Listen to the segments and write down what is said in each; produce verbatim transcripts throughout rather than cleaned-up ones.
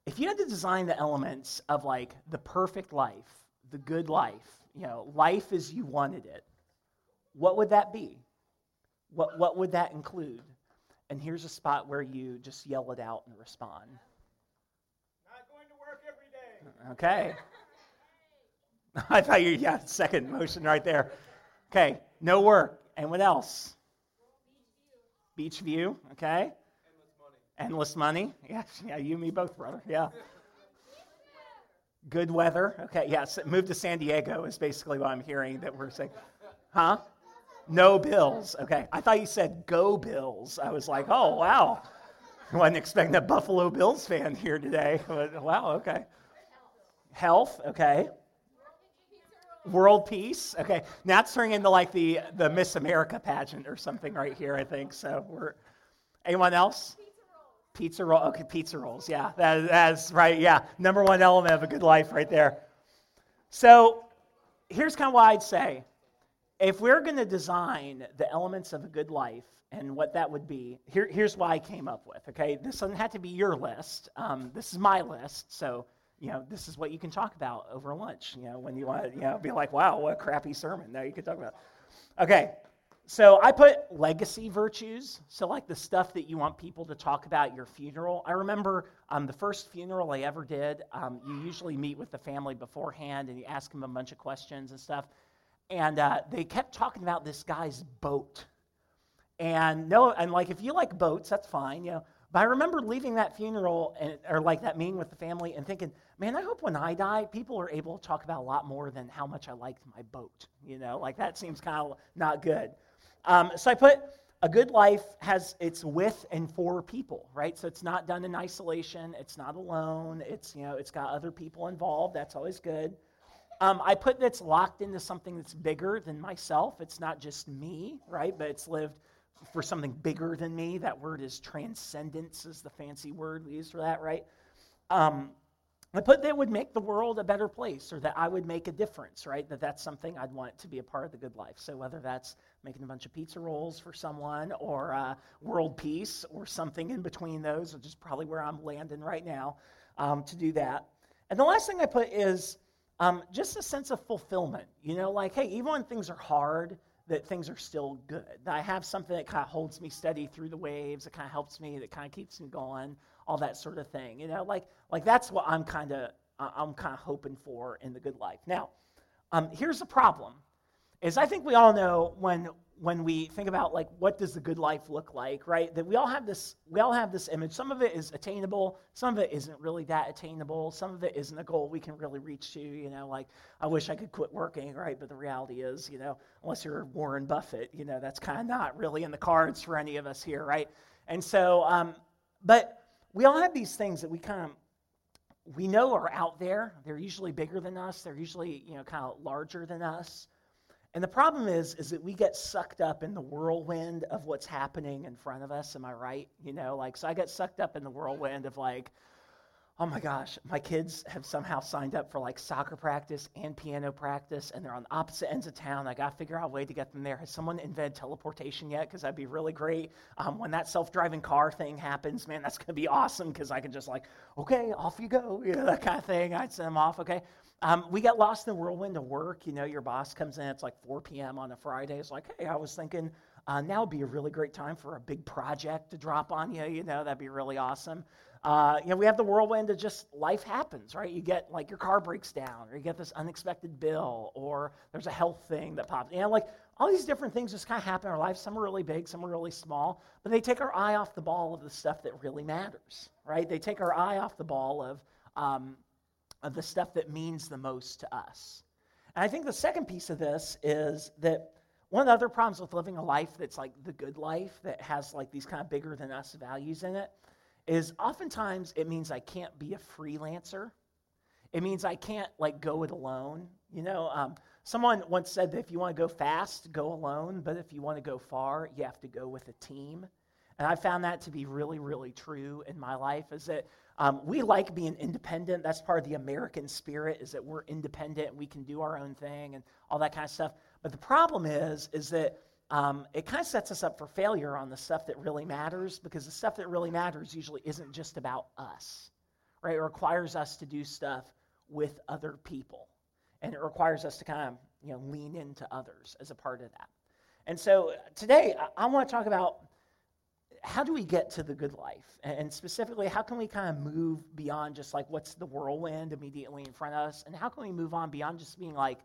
if you had to design the elements of like the perfect life, the good life, you know, life as you wanted it, what would that be? What what would that include? And here's a spot where you just yell it out and respond. Not going to work every day. Okay. I thought you, yeah, second motion right there. Okay, no work. And what else? Beach view, okay. Endless money. Endless money. Yeah, yeah, you and me both, brother. Yeah. Good weather. Okay, yes. Move to San Diego is basically what I'm hearing that we're saying. Huh? No bills. Okay. I thought you said go Bills. I was like, oh, wow. I wasn't expecting a Buffalo Bills fan here today. Wow, okay. Health, okay. World peace, okay. Now it's turning into like the, the Miss America pageant or something right here, I think. So we're, anyone else? Pizza roll. Okay, pizza rolls. Yeah, that, that's right. Yeah, number one element of a good life right there. So here's kind of what I'd say. If we're going to design the elements of a good life and what that would be, here, here's what I came up with, okay? This doesn't have to be your list. Um, this is my list, so, you know, this is what you can talk about over lunch, you know, when you want to, you know, be like, wow, what a crappy sermon. Now you can talk about. Okay, so I put legacy virtues, so like the stuff that you want people to talk about at your funeral. I remember um, the first funeral I ever did, um, you usually meet with the family beforehand and you ask them a bunch of questions and stuff. And uh, they kept talking about this guy's boat. And no, and like if you like boats, that's fine, you know. But I remember leaving that funeral and, or like that meeting with the family and thinking, man, I hope when I die, people are able to talk about a lot more than how much I liked my boat. You know, like that seems kind of not good. Um, so I put a good life has it's with and for people, right? So it's not done in isolation. It's not alone. It's, you know, it's got other people involved. That's always good. Um, I put that's locked into something that's bigger than myself. It's not just me, right? But it's lived for something bigger than me. That word is transcendence is the fancy word we use for that, right? Um, I put that would make the world a better place or that I would make a difference, right? That that's something I'd want to be a part of the good life. So whether that's making a bunch of pizza rolls for someone or uh, world peace or something in between those, which is probably where I'm landing right now um, to do that. And the last thing I put is Um, just a sense of fulfillment, you know, like, hey, even when things are hard, that things are still good. That I have something that kind of holds me steady through the waves, that kind of helps me, that kind of keeps me going, all that sort of thing, you know, like, like that's what I'm kind of, uh, I'm kind of hoping for in the good life. Now, um, here's the problem, is I think we all know when when we think about like what does the good life look like, right? That we all have this we all have this image. Some of it is attainable, some of it isn't really that attainable, some of it isn't a goal we can really reach to, you know, like I wish I could quit working, right? But the reality is, you know, unless you're Warren Buffett, you know, that's kind of not really in the cards for any of us here, right? And so um but we all have these things that we kind of we know are out there. They're usually bigger than us, they're usually, you know, kind of larger than us. And the problem is, is that we get sucked up in the whirlwind of what's happening in front of us. Am I right? You know, like, so I get sucked up in the whirlwind of like, oh my gosh, my kids have somehow signed up for like soccer practice and piano practice, and they're on opposite ends of town. I got to figure out a way to get them there. Has someone invented teleportation yet? Because that'd be really great. Um, when that self-driving car thing happens, man, that's going to be awesome because I can just like, okay, off you go, you know, that kind of thing. I'd send them off, okay. Um, we get lost in the whirlwind of work. You know, your boss comes in, it's like four p.m. on a Friday. It's like, hey, I was thinking uh, now would be a really great time for a big project to drop on you. You know, that'd be really awesome. Uh, you know, we have the whirlwind of just life happens, right? You get like your car breaks down, or you get this unexpected bill, or there's a health thing that pops. You know, like all these different things just kind of happen in our life. Some are really big, some are really small, but they take our eye off the ball of the stuff that really matters, right? They take our eye off the ball of um, of the stuff that means the most to us. And I think the second piece of this is that one of the other problems with living a life that's like the good life, that has like these kind of bigger than us values in it, is oftentimes it means I can't be a freelancer. It means I can't like go it alone. You know, um, someone once said that if you want to go fast, go alone, but if you want to go far, you have to go with a team. And I found that to be really, really true in my life, is that um, we like being independent. That's part of the American spirit, is that we're independent, we can do our own thing and all that kind of stuff. But the problem is, is that um, it kind of sets us up for failure on the stuff that really matters, because the stuff that really matters usually isn't just about us, right? It requires us to do stuff with other people. And it requires us to kind of, you know, lean into others as a part of that. And so today, I, I want to talk about how do we get to the good life? And specifically, how can we kind of move beyond just like what's the whirlwind immediately in front of us? And how can we move on beyond just being like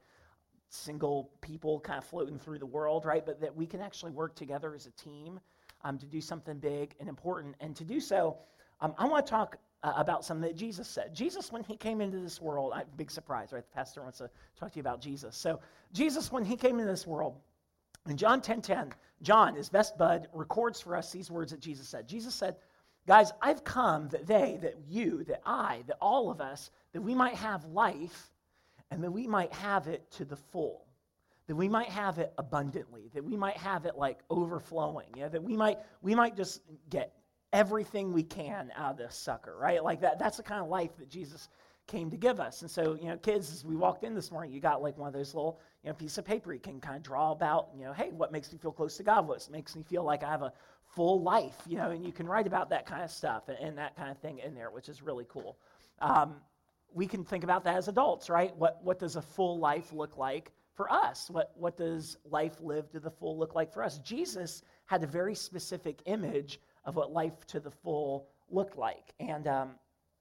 single people kind of floating through the world, right? But that we can actually work together as a team um, to do something big and important. And to do so, um, I want to talk uh, about something that Jesus said. Jesus, when he came into this world, I, big surprise, right? The pastor wants to talk to you about Jesus. So Jesus, when he came into this world, in John ten ten, John, his best bud, records for us these words that Jesus said. Jesus said, guys, I've come that they, that you, that I, that all of us, that we might have life and that we might have it to the full, that we might have it abundantly, that we might have it like overflowing, yeah, that we might we might just get everything we can out of this sucker, right? Like that. That's the kind of life that Jesus came to give us. And so, you know, kids, as we walked in this morning, you got like one of those little, you know, piece of paper you can kind of draw about, you know, hey, what makes me feel close to God? What makes me feel like I have a full life, you know, and you can write about that kind of stuff and, and that kind of thing in there, which is really cool. Um, we can think about that as adults, right? What what does a full life look like for us? What what does life lived to the full look like for us? Jesus had a very specific image of what life to the full looked like. And um,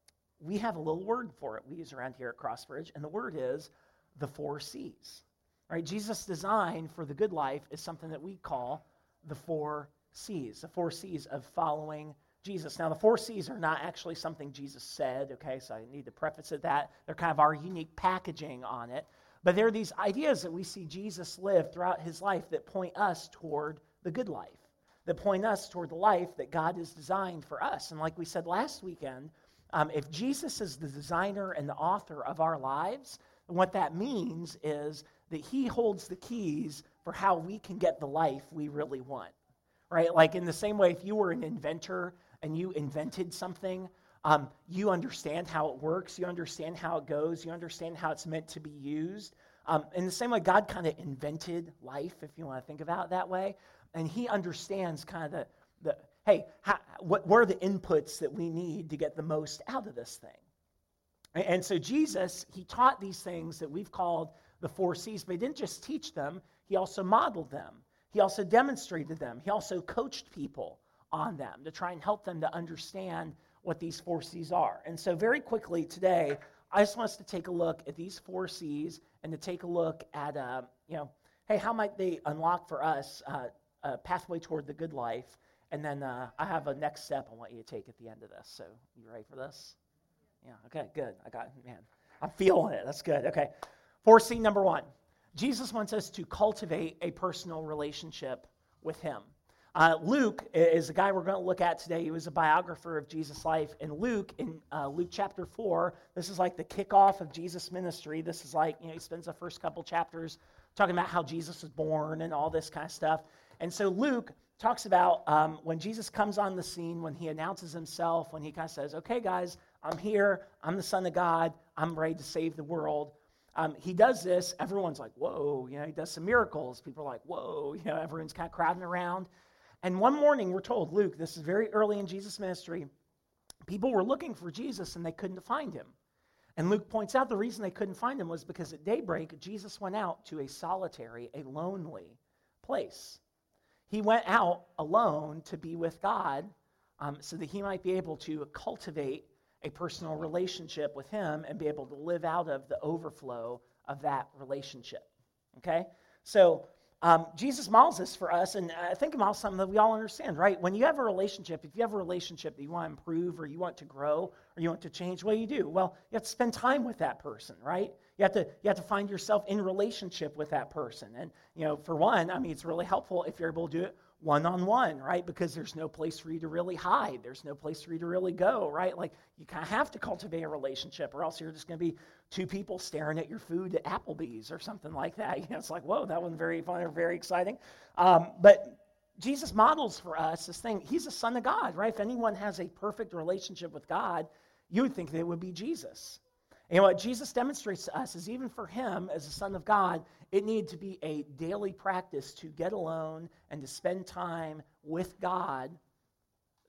we have a little word for it we use around here at Crossbridge, and the word is the four C's. Right? Jesus' design for the good life is something that we call the four C's, the four C's of following Jesus. Now, the four C's are not actually something Jesus said, okay, so I need to preface it that. They're kind of our unique packaging on it. But they're these ideas that we see Jesus live throughout his life that point us toward the good life, that point us toward the life that God has designed for us. And like we said last weekend, um, if Jesus is the designer and the author of our lives, what that means is that he holds the keys for how we can get the life we really want, right? Like in the same way, if you were an inventor and you invented something, um, you understand how it works, you understand how it goes, you understand how it's meant to be used. Um, in the same way, God kind of invented life, if you want to think about it that way, and he understands kind of the, the hey, how, what, what are the inputs that we need to get the most out of this thing? And, and so Jesus, he taught these things that we've called the four C's, but he didn't just teach them, he also modeled them. He also demonstrated them. He also coached people on them to try and help them to understand what these four C's are. And so very quickly today, I just want us to take a look at these four C's and to take a look at, uh, you know, hey, how might they unlock for us uh, a pathway toward the good life? And then uh, I have a next step I want you to take at the end of this. So you ready for this? Yeah, okay, good. I got it, man. I'm feeling it. That's good. Okay. four C number one. Jesus wants us to cultivate a personal relationship with him. Uh, Luke is the guy we're going to look at today. He was a biographer of Jesus' life. And Luke, in uh, Luke chapter four, this is like the kickoff of Jesus' ministry. This is like, you know, he spends the first couple chapters talking about how Jesus was born and all this kind of stuff. And so Luke talks about um, when Jesus comes on the scene, when he announces himself, when he kind of says, okay, guys, I'm here. I'm the Son of God. I'm ready to save the world. Um, he does this. Everyone's like, whoa. You know, he does some miracles. People are like, whoa. You know, everyone's kind of crowding around. And one morning, we're told, Luke, this is very early in Jesus' ministry, people were looking for Jesus and they couldn't find him. And Luke points out the reason they couldn't find him was because at daybreak, Jesus went out to a solitary, a lonely place. He went out alone to be with God um, so that he might be able to cultivate a personal relationship with him and be able to live out of the overflow of that relationship. Okay? So um, Jesus models this for us, and I think it models something that we all understand, right? When you have a relationship, if you have a relationship that you want to improve or you want to grow or you want to change, what do you do? Well, you have to spend time with that person, right? You have to you have to find yourself in relationship with that person. And, you know, for one, I mean, it's really helpful if you're able to do it one-on-one, right? Because there's no place for you to really hide. There's no place for you to really go, right? Like, you kind of have to cultivate a relationship, or else you're just going to be two people staring at your food at Applebee's or something like that. You know, it's like, whoa, that wasn't very fun or very exciting. Um, but Jesus models for us this thing. He's a son of God, right? If anyone has a perfect relationship with God, you would think that it would be Jesus. And what Jesus demonstrates to us is even for him as a son of God, it needed to be a daily practice to get alone and to spend time with God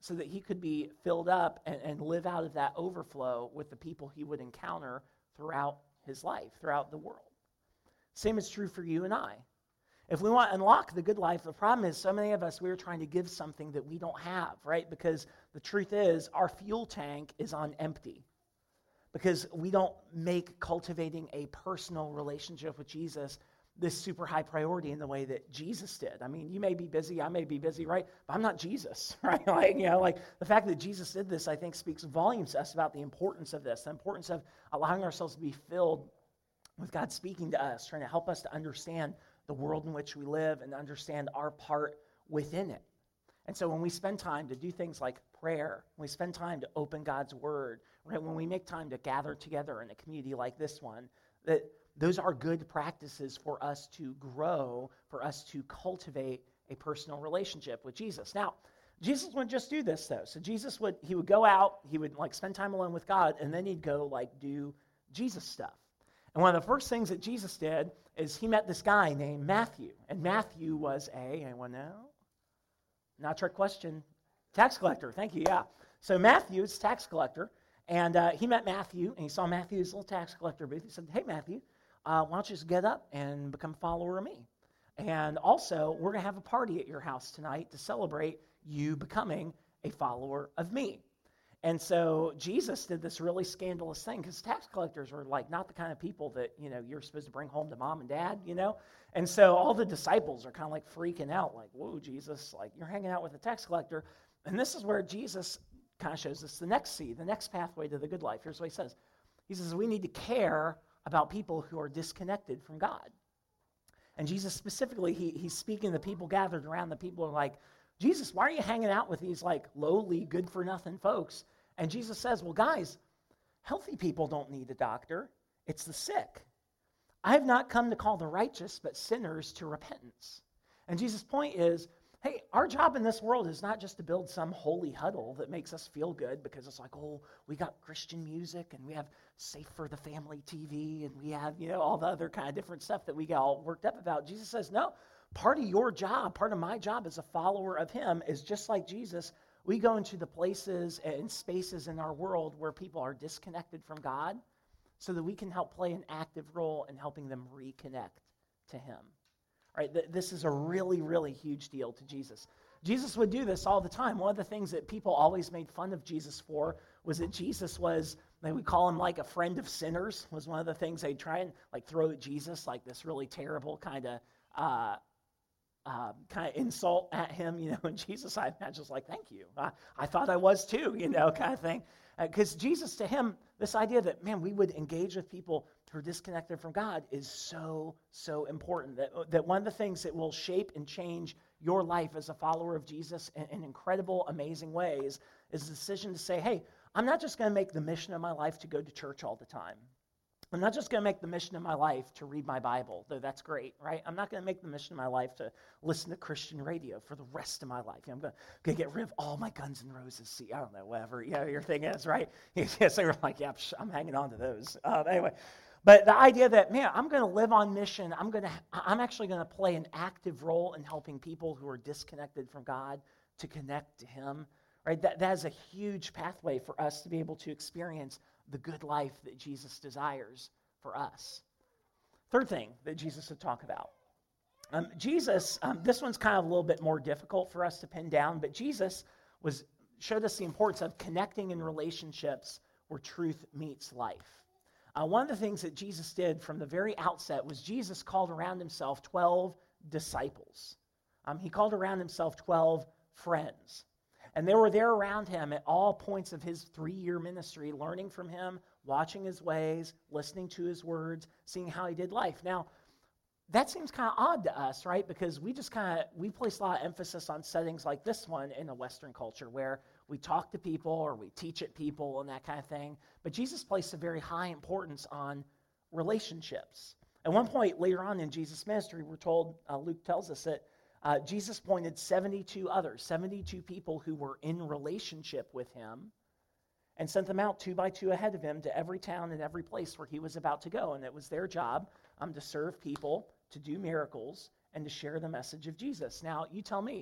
so that he could be filled up and, and live out of that overflow with the people he would encounter throughout his life, throughout the world. Same is true for you and I. If we want to unlock the good life, the problem is so many of us, we're trying to give something that we don't have, right? Because the truth is, our fuel tank is on empty. Because we don't make cultivating a personal relationship with Jesus this super high priority in the way that Jesus did. I mean, you may be busy, I may be busy, right? But I'm not Jesus, right? Like, you know, like the fact that Jesus did this, I think, speaks volumes to us about the importance of this, the importance of allowing ourselves to be filled with God speaking to us, trying to help us to understand the world in which we live and understand our part within it. And so when we spend time to do things like prayer, when we spend time to open God's word, right? When we make time to gather together in a community like this one, that those are good practices for us to grow, for us to cultivate a personal relationship with Jesus. Now, Jesus wouldn't just do this, though. So Jesus would, he would go out, he would like spend time alone with God, and then he'd go like do Jesus stuff. And one of the first things that Jesus did is he met this guy named Matthew. And Matthew was a, anyone know? Not a trick question. Tax collector, thank you, yeah. So Matthew is a tax collector, and uh, he met Matthew, and he saw Matthew's little tax collector booth. He said, hey, Matthew, uh, why don't you just get up and become a follower of me? And also, we're going to have a party at your house tonight to celebrate you becoming a follower of me. And so Jesus did this really scandalous thing because tax collectors are like not the kind of people that, you know, you're supposed to bring home to mom and dad, you know. And so all the disciples are kind of like freaking out like, whoa, Jesus, like you're hanging out with a tax collector. And this is where Jesus kind of shows us the next C, the next pathway to the good life. Here's what he says. He says we need to care about people who are disconnected from God. And Jesus specifically, he, he's speaking to the people gathered around. The people are like, Jesus, why are you hanging out with these like lowly, good-for-nothing folks? And Jesus says, well, guys, healthy people don't need a doctor. It's the sick. I have not come to call the righteous, but sinners to repentance. And Jesus' point is, hey, our job in this world is not just to build some holy huddle that makes us feel good because it's like, oh, we got Christian music and we have Safe for the Family T V and we have, you know, all the other kind of different stuff that we get all worked up about. Jesus says, no, part of your job, part of my job as a follower of him is just like Jesus. We go into the places and spaces in our world where people are disconnected from God so that we can help play an active role in helping them reconnect to him. All right, th- this is a really, really huge deal to Jesus. Jesus would do this all the time. One of the things that people always made fun of Jesus for was that Jesus was, they would call him like a friend of sinners, was one of the things they'd try and like throw at Jesus, like this really terrible kind of uh, uh, kind of insult at him, you know, and Jesus, I imagine, was like, thank you. I, I thought I was too, you know, kind of thing. Because uh, Jesus, to him, this idea that, man, we would engage with people who are disconnected from God is so, so important. That, that one of the things that will shape and change your life as a follower of Jesus in, in incredible, amazing ways is the decision to say, hey, I'm not just going to make the mission of my life to go to church all the time. I'm not just going to make the mission of my life to read my Bible, though that's great, right? I'm not going to make the mission of my life to listen to Christian radio for the rest of my life. You know, I'm going to get rid of all my Guns N' Roses. See, I don't know, whatever you know, your thing is, right? Yes, they were like, yeah, I'm hanging on to those. Um, anyway, but the idea that, man, I'm going to live on mission. I'm going to, I'm actually going to play an active role in helping people who are disconnected from God to connect to him, right? That, that is a huge pathway for us to be able to experience the good life that Jesus desires for us. Third thing that Jesus would talk about. Um, Jesus, um, this one's kind of a little bit more difficult for us to pin down, but Jesus was showed us the importance of connecting in relationships where truth meets life. Uh, one of the things that Jesus did from the very outset was Jesus called around himself twelve disciples. Um, he called around himself twelve friends. And they were there around him at all points of his three-year ministry, learning from him, watching his ways, listening to his words, seeing how he did life. Now, that seems kind of odd to us, right? Because we just kind of, we place a lot of emphasis on settings like this one in a Western culture where we talk to people or we teach at people and that kind of thing. But Jesus placed a very high importance on relationships. At one point later on in Jesus' ministry, we're told, uh, Luke tells us that Uh, Jesus appointed seventy-two others, seventy-two people who were in relationship with him, and sent them out two by two ahead of him to every town and every place where he was about to go. And it was their job um, to serve people, to do miracles, and to share the message of Jesus. Now, you tell me,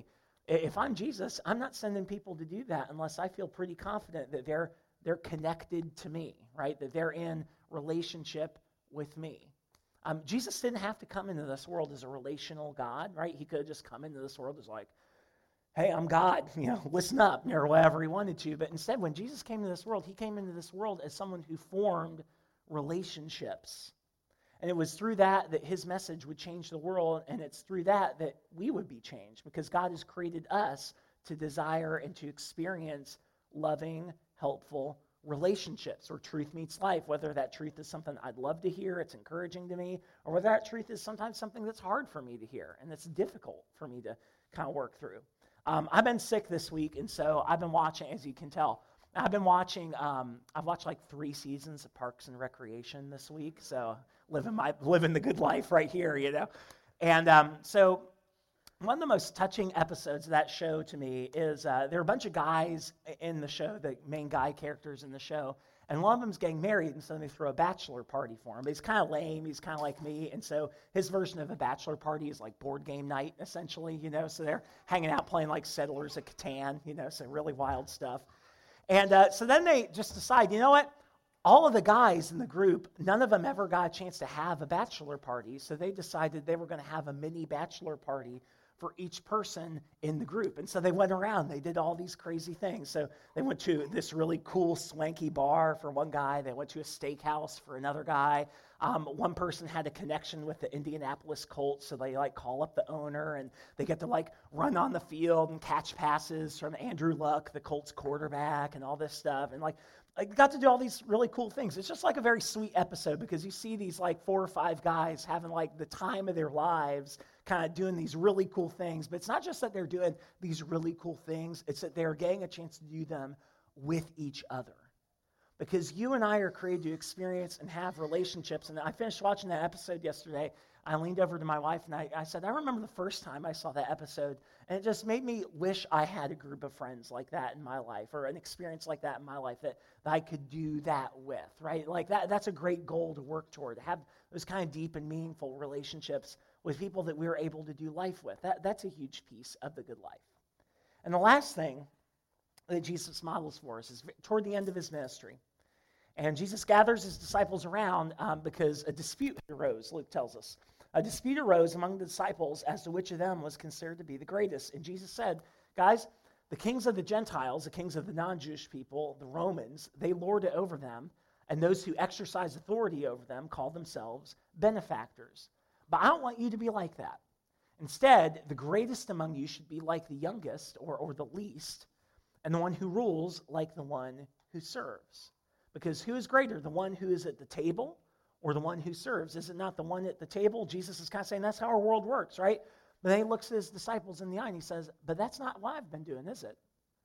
If I'm Jesus, I'm not sending people to do that unless I feel pretty confident that they're they're connected to me, right? That they're in relationship with me. Um, Jesus didn't have to come into this world as a relational God, right? He could have just come into this world as like, hey, I'm God, you know, listen up, or whatever he wanted to. But instead, when Jesus came into this world, he came into this world as someone who formed relationships. And it was through that that his message would change the world, and it's through that that we would be changed, because God has created us to desire and to experience loving, helpful relationships, where truth meets life, whether that truth is something I'd love to hear, it's encouraging to me, or whether that truth is sometimes something that's hard for me to hear and it's difficult for me to kind of work through. Um, I've been sick this week, and so I've been watching, as you can tell, I've been watching, um, I've watched like three seasons of Parks and Recreation this week, so living my living the good life right here, you know. And um, so one of the most touching episodes of that show to me is uh, there are a bunch of guys in the show, the main guy characters in the show, and one of them's getting married, and so they throw a bachelor party for him. But he's kind of lame, he's kind of like me, and so his version of a bachelor party is like board game night, essentially, you know. So they're hanging out playing like Settlers of Catan, you know, so really wild stuff. And uh, so then they just decide, you know what? All of the guys in the group, none of them ever got a chance to have a bachelor party, so they decided they were going to have a mini bachelor party for each person in the group. And so they went around, they did all these crazy things. So they went to this really cool, swanky bar for one guy. They went to a steakhouse for another guy. Um, one person had a connection with the Indianapolis Colts, so they like call up the owner, and they get to like run on the field and catch passes from Andrew Luck, the Colts quarterback, and all this stuff. And like, I got to do all these really cool things. It's just like a very sweet episode, because you see these like four or five guys having like the time of their lives, kind of doing these really cool things. But it's not just that they're doing these really cool things, it's that they're getting a chance to do them with each other. Because you and I are created to experience and have relationships. And I finished watching that episode yesterday. I leaned over to my wife and I, I said, I remember the first time I saw that episode, and it just made me wish I had a group of friends like that in my life, or an experience like that in my life that, that I could do that with, right? Like that, that's a great goal to work toward, to have those kind of deep and meaningful relationships with people that we're able to do life with. That, that's a huge piece of the good life. And the last thing that Jesus models for us is toward the end of his ministry. And Jesus gathers his disciples around um, because a dispute arose, Luke tells us. A dispute arose among the disciples as to which of them was considered to be the greatest. And Jesus said, guys, the kings of the Gentiles, the kings of the non-Jewish people, the Romans, they lord it over them, and those who exercise authority over them call themselves benefactors. But I don't want you to be like that. Instead, the greatest among you should be like the youngest, or, or the least, and the one who rules like the one who serves. Because who is greater, the one who is at the table or the one who serves? Is it not the one at the table? Jesus is kind of saying that's how our world works, right? But then he looks at his disciples in the eye and he says, but that's not what I've been doing, is it?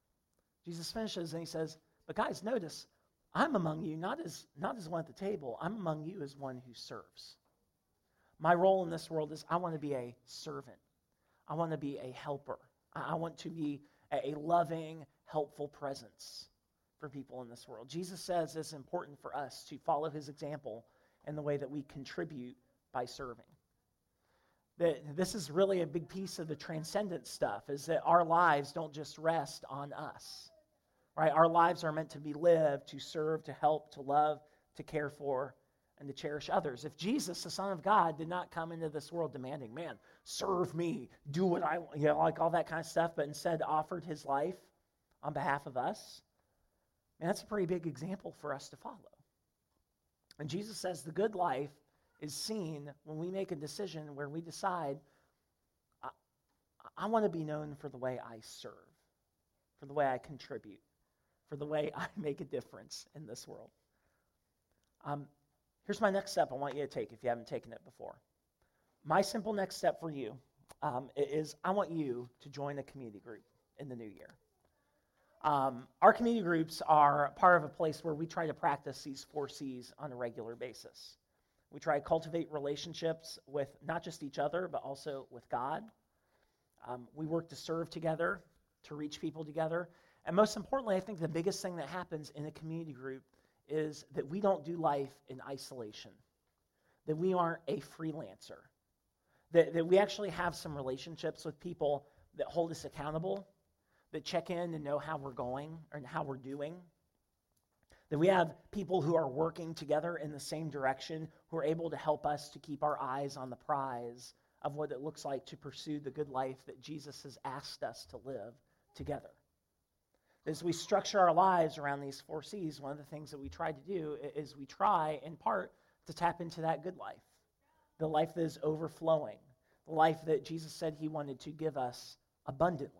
Jesus finishes and he says, but guys, notice, I'm among you not as, not as one at the table. I'm among you as one who serves. My role in this world is I want to be a servant. I want to be a helper. I, I want to be a, a loving, helpful presence for people in this world. Jesus says it's important for us to follow his example in the way that we contribute by serving. That this is really a big piece of the transcendent stuff, is that our lives don't just rest on us, right? Our lives are meant to be lived, to serve, to help, to love, to care for, and to cherish others. If Jesus, the Son of God, did not come into this world demanding, man, serve me, do what I want, you know, like all that kind of stuff, but instead offered his life on behalf of us, and that's a pretty big example for us to follow. And Jesus says the good life is seen when we make a decision where we decide, I, I want to be known for the way I serve, for the way I contribute, for the way I make a difference in this world. Um, here's my next step I want you to take if you haven't taken it before. My simple next step for you um, is I want you to join a community group in the new year. Um, our community groups are part of a place where we try to practice these four C's on a regular basis. We try to cultivate relationships with not just each other, but also with God. Um, we work to serve together, to reach people together. And most importantly, I think the biggest thing that happens in a community group is that we don't do life in isolation, that we aren't a freelancer, that, that we actually have some relationships with people that hold us accountable, that check in and know how we're going and how we're doing. That we have people who are working together in the same direction, who are able to help us to keep our eyes on the prize of what it looks like to pursue the good life that Jesus has asked us to live together. As we structure our lives around these four C's, one of the things that we try to do is we try, in part, to tap into that good life, the life that is overflowing, the life that Jesus said he wanted to give us abundantly.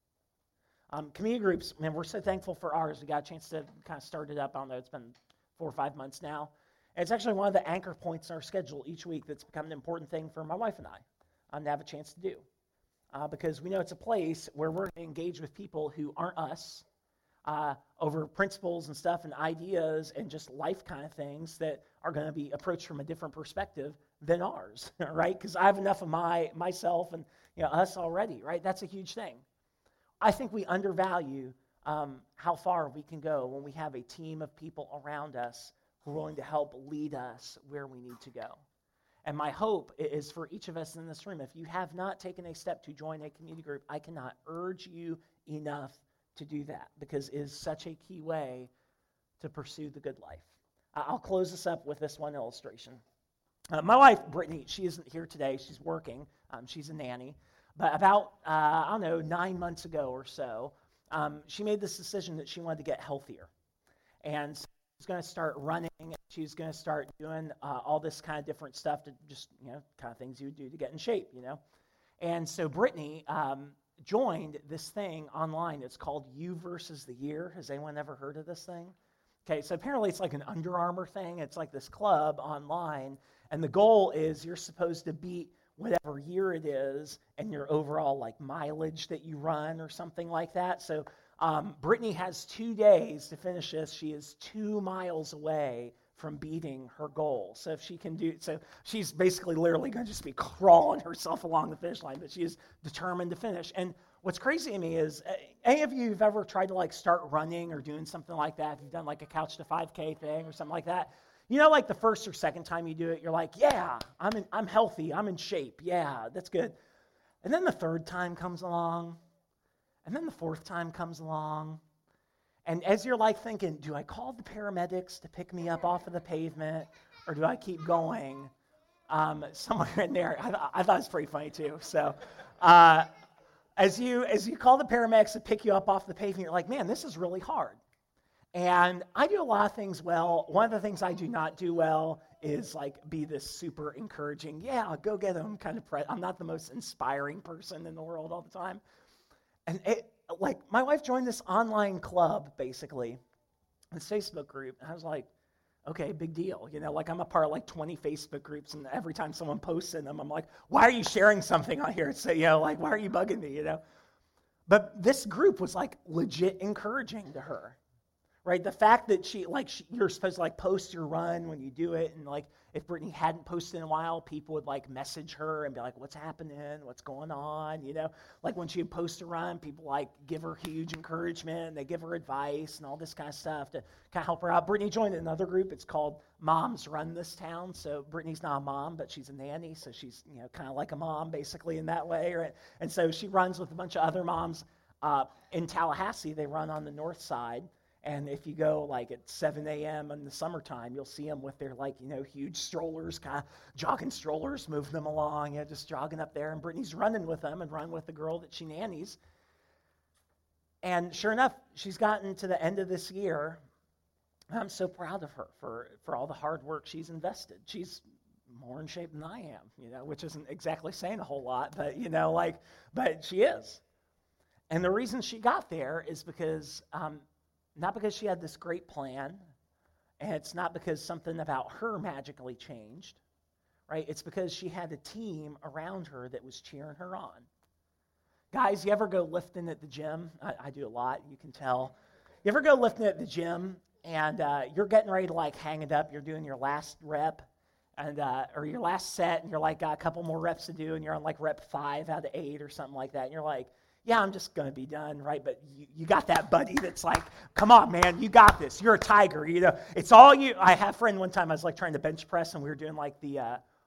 Um, community groups, man, we're so thankful for ours. We got a chance to kind of start it up. I don't know, it's been four or five months now. And it's actually one of the anchor points in our schedule each week that's become an important thing for my wife and I um, to have a chance to do. Uh, because we know it's a place where we're going to engage with people who aren't us uh, over principles and stuff and ideas and just life kind of things that are going to be approached from a different perspective than ours, right? Because I have enough of my myself and you know us already, right? That's a huge thing. I think we undervalue um, how far we can go when we have a team of people around us who are willing to help lead us where we need to go. And my hope is for each of us in this room, if you have not taken a step to join a community group, I cannot urge you enough to do that because it is such a key way to pursue the good life. I'll close this up with this one illustration. Uh, my wife, Brittany, she isn't here today. She's working. Um, she's a nanny. But about, uh, I don't know, nine months ago or so, um, she made this decision that she wanted to get healthier. And so she was going to start running. She was going to start doing uh, all this kind of different stuff to just, you know, kind of things you would do to get in shape, you know. And so Brittany um, joined this thing online. It's called You versus the Year. Has anyone ever heard of this thing? Okay, so apparently it's like an Under Armour thing. It's like this club online. And the goal is you're supposed to beat whatever year it is and your overall like mileage that you run or something like that. So um, Brittany has two days to finish this. She is two miles away from beating her goal. So if she can do, so she's basically literally going to just be crawling herself along the finish line, but she is determined to finish. And what's crazy to me is, uh, any of you who've ever tried to like start running or doing something like that, if you've done like a couch to five K thing or something like that, you know, like the first or second time you do it, you're like, yeah, I'm in, I'm healthy, I'm in shape, yeah, that's good. And then the third time comes along, and then the fourth time comes along, and as you're like thinking, do I call the paramedics to pick me up off of the pavement, or do I keep going? Um, somewhere in there, I, th- I thought it was pretty funny too. So, uh, as you as you call the paramedics to pick you up off the pavement, you're like, man, this is really hard. And I do a lot of things well. One of the things I do not do well is like be this super encouraging, yeah, go get them kind of pre- I'm not the most inspiring person in the world all the time. And it, like my wife joined this online club, basically, this Facebook group. And I was like, okay, big deal. You know, like I'm a part of like twenty Facebook groups, and every time someone posts in them, I'm like, why are you sharing something on here? So, you know, like, why are you bugging me, you know? But this group was like legit encouraging to her. Right, the fact that she, like, she, you're supposed to, like, post your run when you do it, and, like, if Brittany hadn't posted in a while, people would, like, message her and be like, what's happening, what's going on, you know? Like, when she would post a run, people, like, give her huge encouragement, and they give her advice and all this kind of stuff to kind of help her out. Brittany joined another group. It's called Moms Run This Town, so Brittany's not a mom, but she's a nanny, so she's, you know, kind of like a mom, basically, in that way, right? And so she runs with a bunch of other moms uh, in Tallahassee. They run on the north side. And if you go like at seven a.m. in the summertime, you'll see them with their like, you know, huge strollers, kind of jogging strollers, moving them along, you know, just jogging up there. And Brittany's running with them and running with the girl that she nannies. And sure enough, she's gotten to the end of this year. I'm so proud of her for, for all the hard work she's invested. She's more in shape than I am, you know, which isn't exactly saying a whole lot, but, you know, like, but she is. And the reason she got there is because, um, not because she had this great plan, and it's not because something about her magically changed, right? It's because she had a team around her that was cheering her on. Guys, you ever go lifting at the gym? I, I do a lot, you can tell. You ever go lifting at the gym, and uh, you're getting ready to, like, hang it up. You're doing your last rep, and uh, or your last set, and you're, like, got a couple more reps to do, and you're on, like, rep five out of eight or something like that, and you're like, yeah, I'm just going to be done, right? But you, you got that buddy that's like, come on, man, you got this. You're a tiger, you know. It's all you. I had a friend one time, I was like trying to bench press, and we were doing like the uh,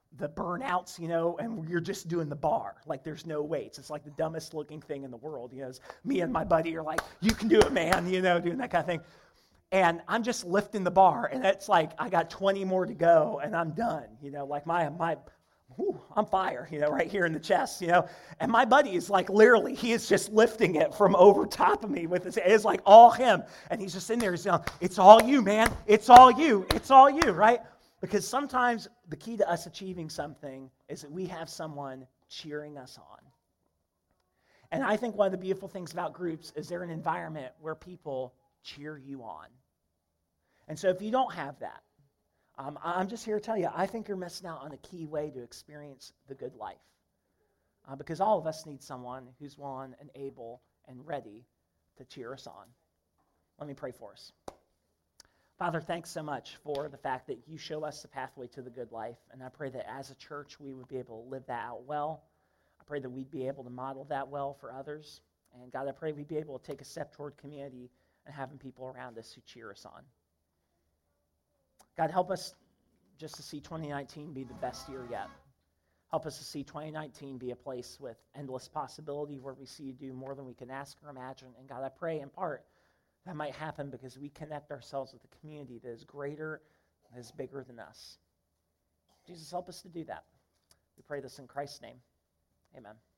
the burnouts, you know, and you're just doing the bar. Like there's no weights. It's like the dumbest looking thing in the world. You know, it's me and my buddy are like, you can do it, man, you know, doing that kind of thing. And I'm just lifting the bar, and it's like I got twenty more to go, and I'm done. You know, like my, my whew, I'm fire, you know, right here in the chest, you know. And my buddy is like literally, he is just lifting it from over top of me with his, it's like all him. And he's just in there, he's yelling, it's all you, man. It's all you. It's all you, right? Because sometimes the key to us achieving something is that we have someone cheering us on. And I think one of the beautiful things about groups is they're an environment where people cheer you on. And so if you don't have that, um, I'm just here to tell you, I think you're missing out on a key way to experience the good life. Uh, because all of us need someone who's willing and able and ready to cheer us on. Let me pray for us. Father, thanks so much for the fact that you show us the pathway to the good life. And I pray that as a church, we would be able to live that out well. I pray that we'd be able to model that well for others. And God, I pray we'd be able to take a step toward community and having people around us who cheer us on. God, help us just to see twenty nineteen be the best year yet. Help us to see twenty nineteen be a place with endless possibility where we see you do more than we can ask or imagine. And God, I pray in part that might happen because we connect ourselves with a community that is greater, that is bigger than us. Jesus, help us to do that. We pray this in Christ's name. Amen.